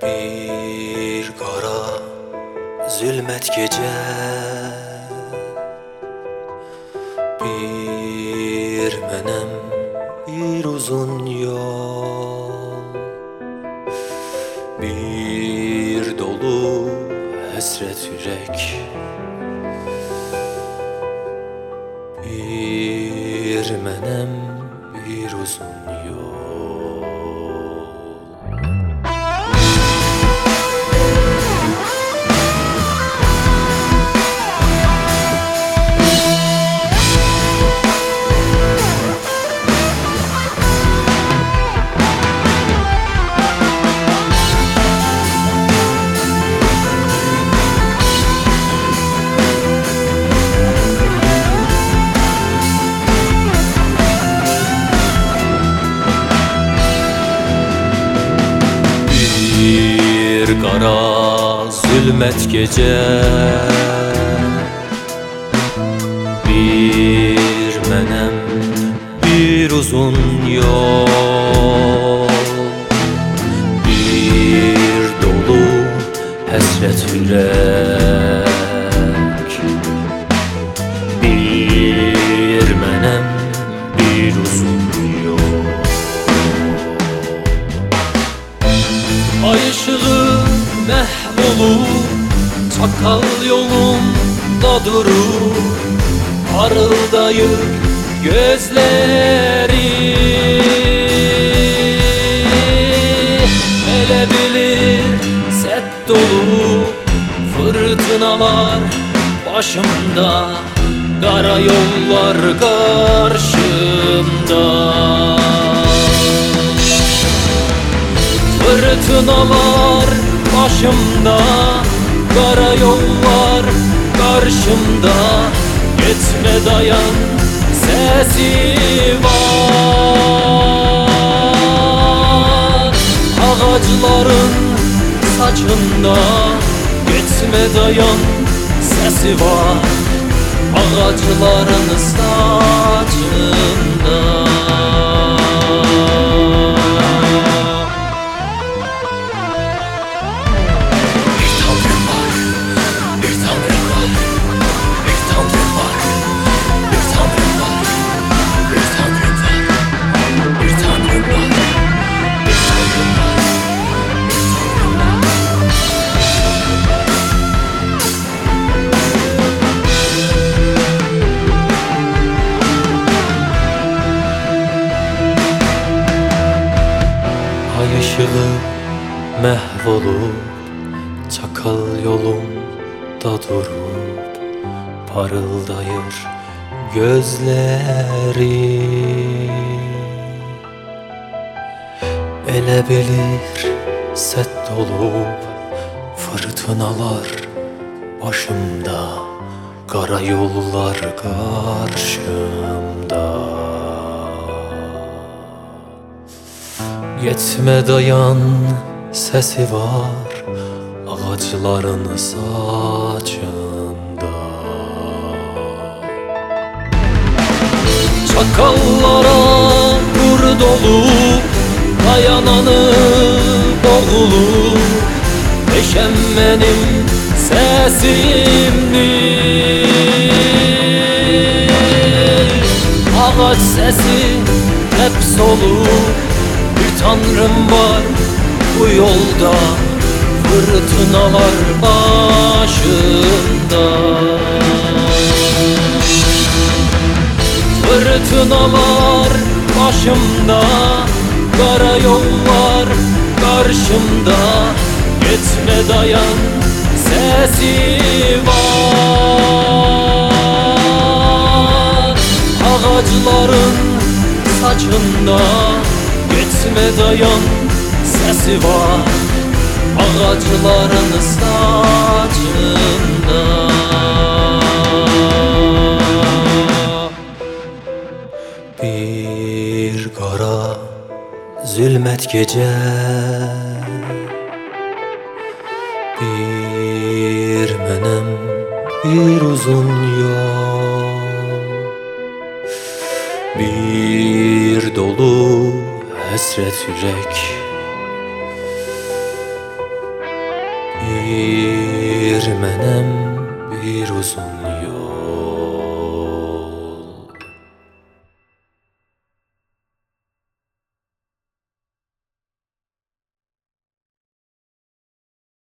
Bir kara zülmet gece, bir menem bir uzun yol, bir dolu hasret yürek, bir menem bir uzun yol. Bir kara zulmet gece, bir menem bir uzun yol, bir dolu hasret yürek, bir menem bir uzun yol. Ay ışığı mahvolup çakal yolunda durur, parıldayır gözleri. Ele bilir set dolu fırtınalar başımda, kara yollar karşımda. Fırtınalar başımda, kara yollar karşımda. Gitme dayan, sesi var. Ağaçların saçında, gitme dayan, sesi var. Ağaçların saçında. Ay ışığı mahvolup çakal yolunda durup, parıldayır gözleri. Ele bilir set dolup fırtınalar başımda, kara yollar karşımda. Gitme dayan, sesi var ağaçların saçında. Çakallara kur dolu, dayananı boğulur. Eşem benim sesimdir. Ağaç sesi hep solur. Bir tanrım var bu yolda, fırtınalar başında. Fırtınalar başımda, kara yollar karşımda. Gitme dayan, sesi var. Ağaçların saçında, gitme dayan, sesi var. Ağaçların saçında. Bir kara zulmet gece, bir menem bir uzun yol, bir dolu hasret yürek, Bir menem bir uzun